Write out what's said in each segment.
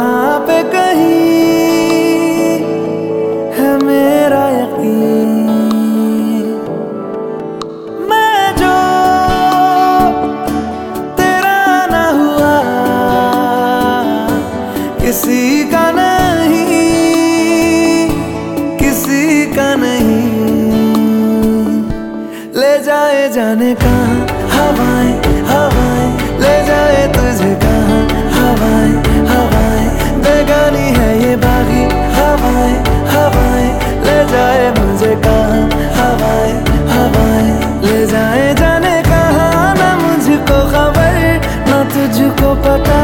कहाँ पे कहीं है मेरा यकीन। मैं जो तेरा ना हुआ किसी का नहीं, किसी का नहीं। ले जाए जाने कहाँ हवाएं हवाएं, ले जाए तुझे कहाँ हवाएं हवाएं। बेगानी है ये बागी हवाएं हवाएं, ले जाए मुझे कहाँ हवाएं हवाएं। ले जाए जाने कहाँ, ना मुझको खबर ना तुझको पता।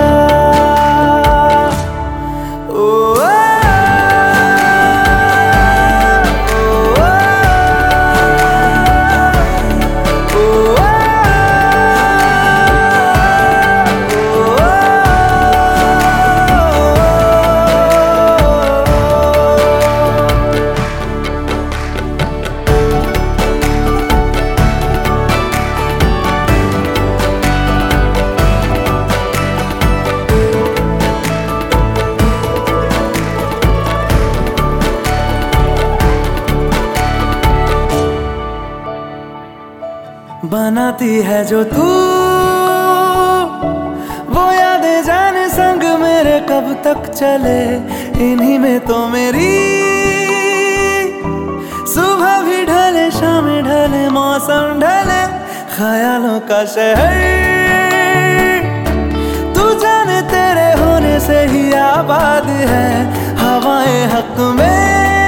बनाती है जो तू वो यादें जाने संग मेरे कब तक चले। इन्हीं में तो मेरी सुबह भी ढले शाम ढले मौसम ढले। ख्यालों का शहर तू जाने तेरे होने से ही आबाद है। हवाएं हक में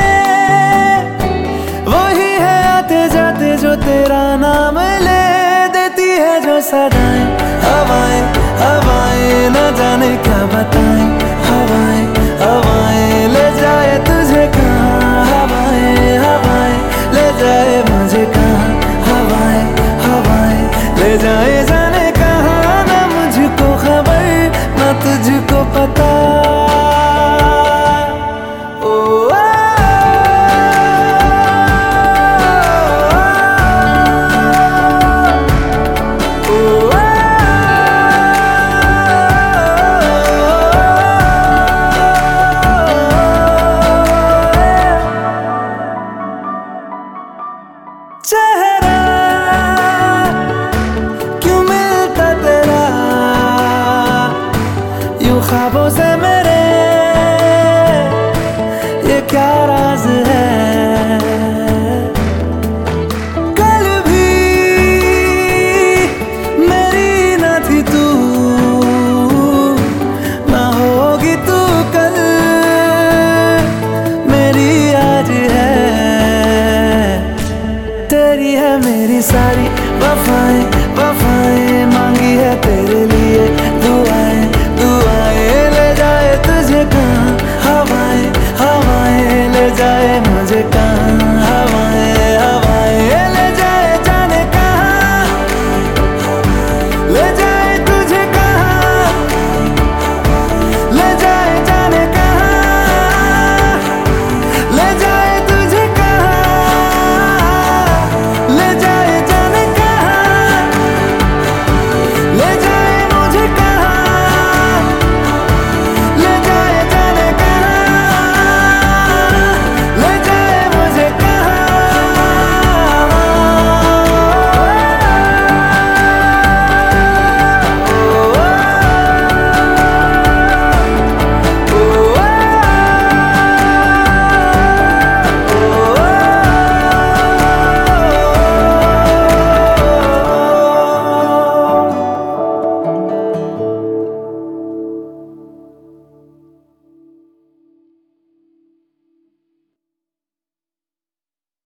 वही है आते जाते जो तेरा नाम ले देती है जो सदाएं। हवाएं हवाएं न जाने क्या बताएं। हवाएं हवाएं ले जाए तुझे कहाँ हवाएं हवाएं, ले जाए मुझे कहाँ हवाएं हवाएं। ले जाए जाने कहाँ, ना मुझको खबर ना तुझको पता। चेहरा क्यों मिलता तेरा यूं ख्वाबों से मेरे, ये क्या राज है।